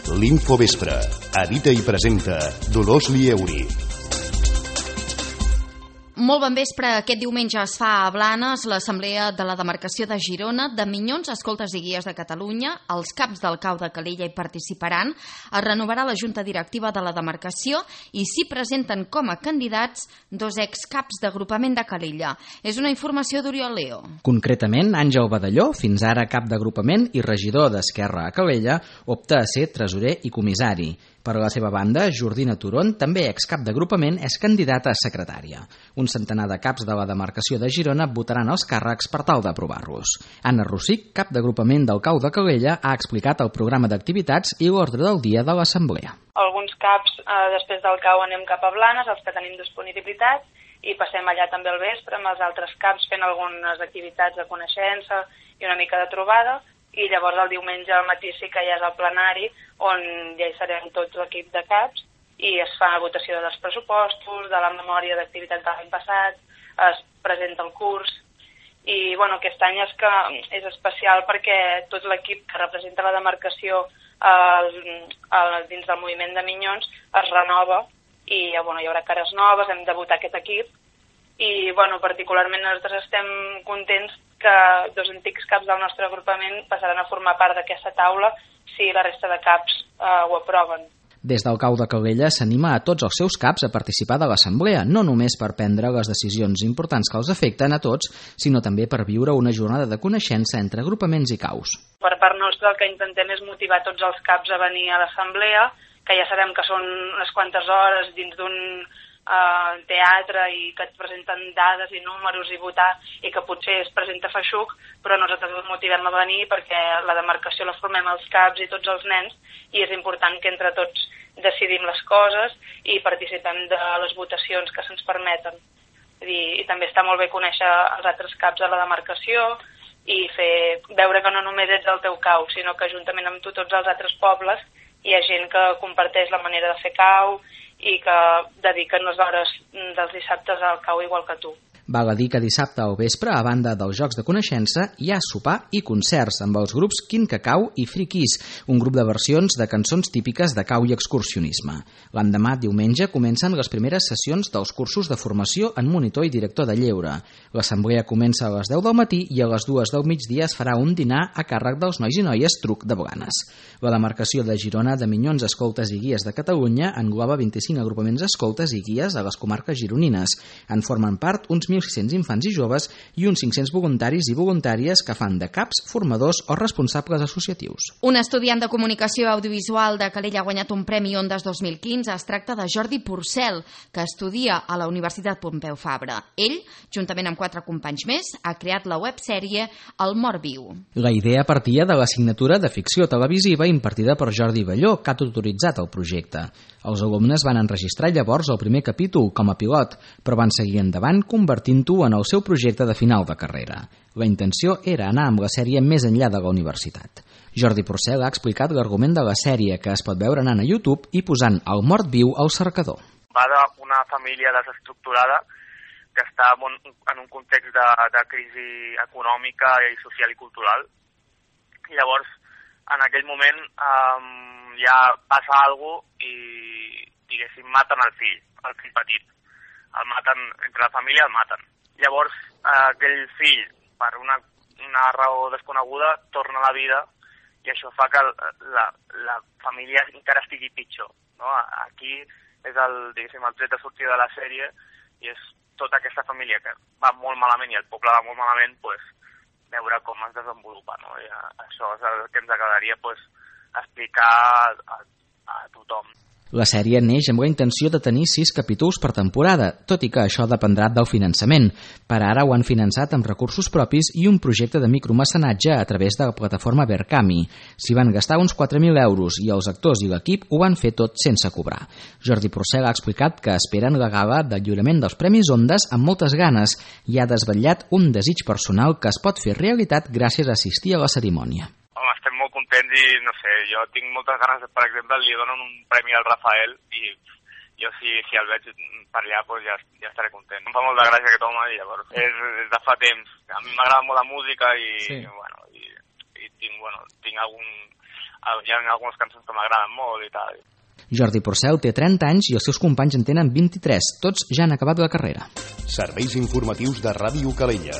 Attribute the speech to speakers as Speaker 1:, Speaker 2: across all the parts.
Speaker 1: L'Infovespre. Edita i presenta Dolors Lieuri.
Speaker 2: Molt bon vespre. Aquest diumenge es fa a Blanes l'Assemblea de la Demarcació de Girona de Minyons, Escoltes i Guies de Catalunya. Els caps del CAU de Calella hi participaran. Es renovarà la Junta Directiva de la Demarcació i s'hi presenten com a candidats dos excaps d'agrupament de Calella. És una informació d'Oriol Leo.
Speaker 3: Concretament, Àngel Badalló, fins ara cap d'agrupament i regidor d'Esquerra a Calella, opta a ser tresorer i comissari. Per la seva banda, Jordina Turon, també excap d'agrupament, és candidata a secretària. Un centenar de caps de la demarcació de Girona votaran els càrrecs per tal d'aprovar-los. Anna Rossic, cap d'agrupament del CAU de Calella, ha explicat el programa d'activitats i l'ordre del dia de l'assemblea.
Speaker 4: Alguns caps, després del CAU anem cap a Blanes, els que tenim disponibilitat, i passem allà també al vespre amb els altres caps fent algunes activitats de coneixença i una mica de trobada. I llavors el diumenge al matí sí que ja és el plenari on ja hi serem tots l'equip de caps i es fa votació dels pressupostos, de la memòria d'activitat de l'any passat, es presenta el curs i aquest any és especial perquè tot l'equip que representa la demarcació dins del moviment de Minyons es renova i hi haurà cares noves, hem de votar aquest equip i particularment nosaltres estem contents que dos antics caps del nostre agrupament passaran a formar part d'aquesta taula si la resta de caps ho aproven.
Speaker 3: Des del CAU de Calella s'anima a tots els seus caps a participar de l'assemblea, no només per prendre les decisions importants que els afecten a tots, sinó també per viure una jornada de coneixença entre agrupaments i caus.
Speaker 4: Per part nostra el que intentem és motivar tots els caps a venir a l'assemblea, que ja sabem que són unes quantes hores dins d'un teatre i que et presenten dades i números i votar i que potser es presenta feixuc, però nosaltres els motivem a venir perquè la demarcació la formem els caps i tots els nens i és important que entre tots decidim les coses i participem de les votacions que se'ns permeten. I també està molt bé conèixer els altres caps de la demarcació i veure que no només ets el teu cau, sinó que juntament amb tu tots els altres pobles hi ha gent que comparteix la manera de fer cau i que dediquen les hores dels dissabtes al cau igual que tu.
Speaker 3: Val a dir que dissabte al vespre, a banda dels Jocs de Coneixença, hi ha sopar i concerts amb els grups Quin Cacau i Friquis, un grup de versions de cançons típiques de cau i excursionisme. L'endemà, diumenge, comencen les primeres sessions dels cursos de formació en monitor i director de lleure. L'assemblea comença a les 10 del matí i a les 2 del migdia es farà un dinar a càrrec dels nois i noies Truc de Blanes. La demarcació de Girona de Minyons, Escoltes i Guies de Catalunya engloba 25 agrupaments escoltes i guies a les comarques gironines. En formen part uns 1.600 infants i joves i uns 500 voluntaris i voluntàries que fan de caps, formadors o responsables associatius.
Speaker 2: Un estudiant de comunicació audiovisual de Calella ha guanyat un Premi Ondas 2015. Es tracta de Jordi Porcel, que estudia a la Universitat Pompeu Fabra. Ell, juntament amb 4 companys més, ha creat la websèrie El Mort Viu.
Speaker 3: La idea partia de l'assignatura de ficció televisiva impartida per Jordi Balló, que ha tutoritzat el projecte. Els alumnes van enregistrar llavors el primer capítol com a pilot, però van seguir endavant convertint-ho en el seu projecte de final de carrera. La intenció era anar amb la sèrie més enllà de la universitat. Jordi Porcel ha explicat l'argument de la sèrie, que es pot veure anant a YouTube i posant El Mort Viu al cercador.
Speaker 5: Va d'una família desestructurada que està en un context de crisi econòmica i social i cultural. I llavors, en aquell moment, ja passa alguna cosa i, diguéssim, maten el fill petit. El maten, entre la família el maten. Llavors, aquell fill, per una raó desconeguda, torna a la vida i això fa que la família encara estigui pitjor. No? Aquí és el tret de sortida de la sèrie i és tota aquesta família que va molt malament i el poble va molt malament, veure com es desenvolupa. No? I això és el que ens agradaria explicar a tothom.
Speaker 3: La sèrie neix amb la intenció de tenir 6 capítols per temporada, tot i que això dependrà del finançament. Per ara ho han finançat amb recursos propis i un projecte de micromecenatge a través de la plataforma Verkami. S'hi van gastar uns 4.000 euros i els actors i l'equip ho van fer tot sense cobrar. Jordi Porcel ha explicat que esperen la gala del lliurament dels Premis Ondas amb moltes ganes i ha desvetllat un desig personal que es pot fer realitat gràcies a assistir a la cerimònia.
Speaker 5: Estem molt contents i, no sé, jo tinc moltes ganes, per exemple, li donen un premi al Rafael i jo si el veig per allà ja estaré content. Em fa molta gràcia aquest home i llavors és de fa temps. A mi m'agrada molt la música i, sí. I tinc algun hi ha algunes cançons que m'agraden molt i tal.
Speaker 3: Jordi Porcel té 30 anys i els seus companys en tenen 23. Tots ja han acabat la carrera.
Speaker 1: Serveis informatius de Ràdio Calella.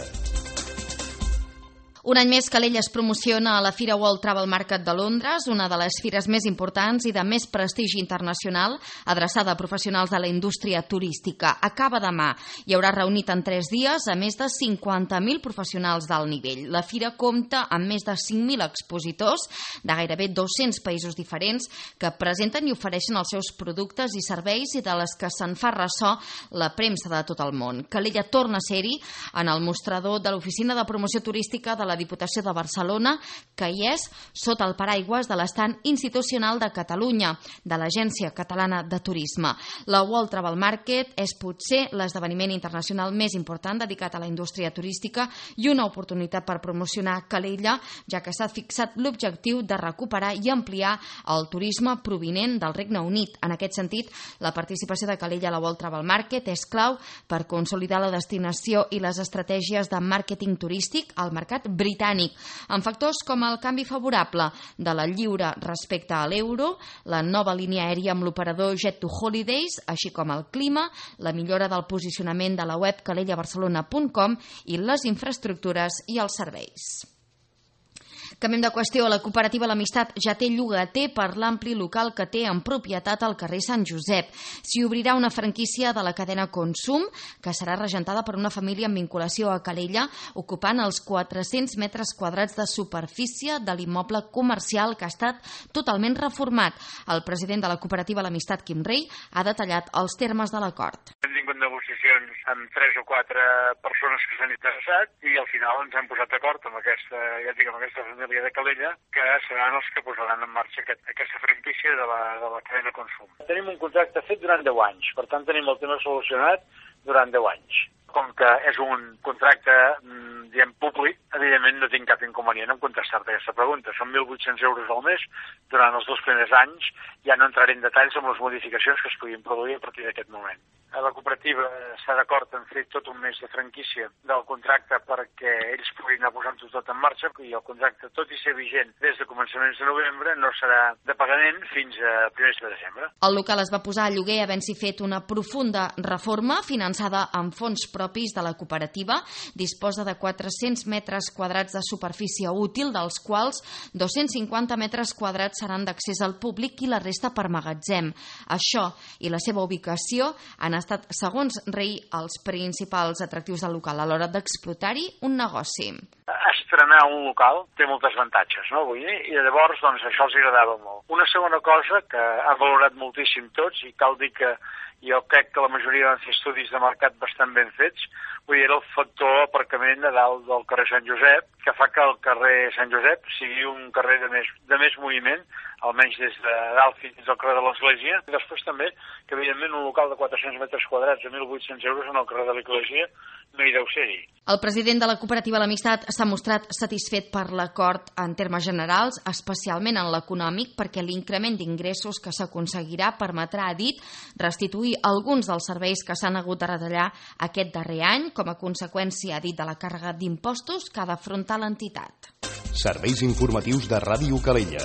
Speaker 2: Un any més, Calella es promociona a la Fira World Travel Market de Londres, una de les fires més importants i de més prestigi internacional, adreçada a professionals de la indústria turística. Acaba demà. Hi haurà reunit en 3 dies a més de 50.000 professionals d'alt nivell. La fira compta amb més de 5.000 expositors de gairebé 200 països diferents que presenten i ofereixen els seus productes i serveis i de les que se'n fa ressò la premsa de tot el món. Calella torna a ser-hi en el mostrador de l'Oficina de Promoció Turística de la Diputació de Barcelona, que hi és sota el paraigües de l'estand institucional de Catalunya, de l'Agència Catalana de Turisme. La World Travel Market és potser l'esdeveniment internacional més important dedicat a la indústria turística i una oportunitat per promocionar Calella, ja que s'ha fixat l'objectiu de recuperar i ampliar el turisme provinent del Regne Unit. En aquest sentit, la participació de Calella a la World Travel Market és clau per consolidar la destinació i les estratègies de màrqueting turístic al mercat britànic, amb factors com el canvi favorable de la lliura respecte a l'euro, la nova línia aèria amb l'operador Jet2Holidays, així com el clima, la millora del posicionament de la web calellabarcelona.com i les infraestructures i els serveis. Canviem de qüestió. La cooperativa L'Amistat ja té llogater per l'ampli local que té en propietat al carrer Sant Josep. S'hi obrirà una franquícia de la cadena Consum, que serà regentada per una família amb vinculació a Calella, ocupant els 400 metres quadrats de superfície de l'immoble comercial que ha estat totalment reformat. El president de la cooperativa L'Amistat, Quim Rei, ha detallat els termes de l'acord.
Speaker 6: Hem tingut negociacions amb 3 o 4 persones que s'han interessat i al final ens hem posat d'acord amb aquesta família de Calella, que seran els que posaran en marxa aquesta franquícia de la cadena Consum. Tenim un contracte fet durant 10 anys, per tant tenim el tema solucionat durant 10 anys. Com que és un contracte públic, evidentment no tinc cap inconvenient en contestar-te aquesta pregunta. Són 1.800 euros al mes durant els 2 primers anys. Ja no entraré en detalls amb les modificacions que es puguin produir a partir d'aquest moment. La cooperativa està d'acord en fer tot un mes de franquícia del contracte perquè ells puguin anar posant-ho tot en marxa i el contracte, tot i ser vigent des de començaments de novembre, no serà de pagament fins a primers de desembre.
Speaker 2: El local es va posar a lloguer havent-s'hi fet una profunda reforma finançada amb fons propis de la cooperativa. Disposa de 400 metres quadrats de superfície útil, dels quals 250 metres quadrats seran d'accés al públic i la resta per magatzem. Això i la seva ubicació han estat, segons Rei, els principals atractius del local a l'hora d'explotar-hi un negoci.
Speaker 6: Estrenar un local té molts avantatges, no? Vull dir, i llavors doncs, això els agradava molt. Una segona cosa que han valorat moltíssim tots, i cal dir que jo crec que la majoria van fer estudis de mercat bastant ben fets, vull dir, era el factor aparcament a dalt del carrer Sant Josep, que fa que el carrer Sant Josep sigui un carrer de més moviment, almenys des de dalt fins al carrer de l'Església. I després també, que evidentment un local de 400 metres quadrats a 1.800 euros en el carrer de l'Església no hi deu ser-hi.
Speaker 2: El president de la cooperativa L'Amistat s'ha mostrat satisfet per l'acord en termes generals, especialment en l'econòmic, perquè l'increment d'ingressos que s'aconseguirà permetrà, ha dit, restituir alguns dels serveis que s'han hagut de retallar aquest darrer any, com a conseqüència, ha dit, de la càrrega d'impostos que ha d'afrontar l'entitat.
Speaker 1: Serveis informatius de Ràdio Calella.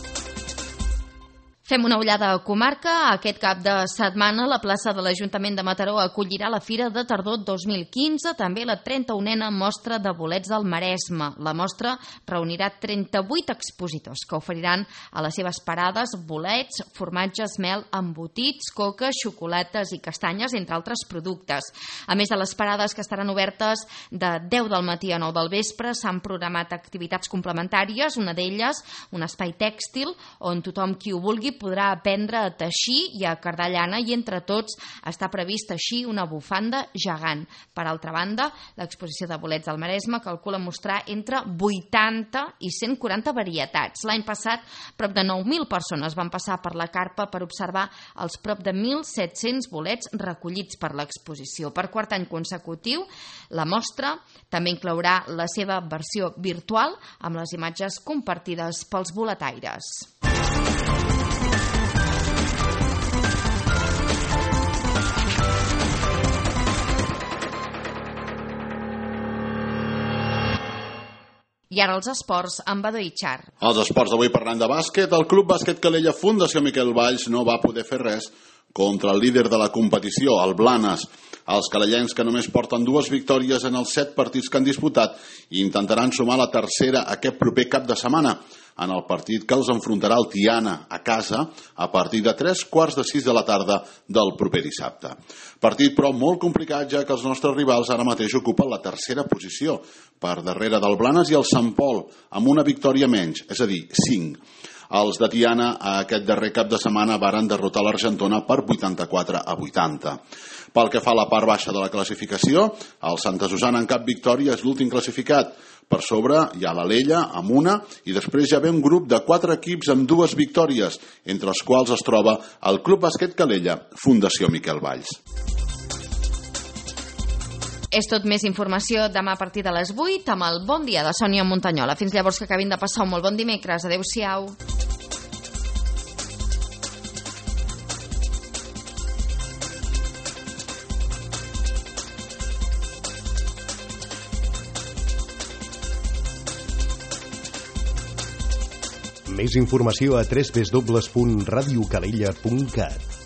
Speaker 2: Fem una ullada a comarca. Aquest cap de setmana la plaça de l'Ajuntament de Mataró acollirà la Fira de Tardor 2015, també la 31a Mostra de Bolets del Maresme. La mostra reunirà 38 expositors que oferiran a les seves parades bolets, formatges, mel, embotits, coques, xocolates i castanyes, entre altres productes. A més de les parades, que estaran obertes de 10 del matí a 9 del vespre, s'han programat activitats complementàries, una d'elles un espai tèxtil on tothom qui ho vulgui podrà aprendre a teixir i a cardar llana, i entre tots està previst teixir una bufanda gegant. Per altra banda, l'exposició de bolets del Maresme calcula mostrar entre 80 i 140 varietats. L'any passat, prop de 9.000 persones van passar per la carpa per observar els prop de 1.700 bolets recollits per l'exposició. Per quart any consecutiu, la mostra també inclourà la seva versió virtual amb les imatges compartides pels boletaires. I ara els esports amb Badó Itxar.
Speaker 7: Els esports d'avui parlant de bàsquet. El Club Bàsquet Calella Fundació Miquel Valls no va poder fer res contra el líder de la competició, el Blanes. Els calellencs, que només porten 2 victòries en els 7 partits que han disputat, intentaran sumar la tercera aquest proper cap de setmana, en el partit que els enfrontarà el Tiana a casa a partir de 3:45 de la tarda del proper dissabte. Partit, però, molt complicat, ja que els nostres rivals ara mateix ocupen la tercera posició, per darrere del Blanes i el Sant Pol, amb una victòria menys, és a dir, 5. Els de Tiana aquest darrer cap de setmana varen derrotar l'Argentona per 84-80. Pel que fa a la part baixa de la classificació, el Santa Susana en cap victòria és l'últim classificat. Per sobre hi ha l'Alella amb una i després ja ve un grup de 4 equips amb 2 victòries, entre els quals es troba el Club Bàsquet Calella Fundació Miquel Valls.
Speaker 2: És tot, més informació demà a partir de les 8 amb el Bon Dia de Sònia Montanyola. Fins llavors, que acabin de passar un molt bon dimecres. Adéu-siau.
Speaker 1: Més informació a www.radiocalella.cat.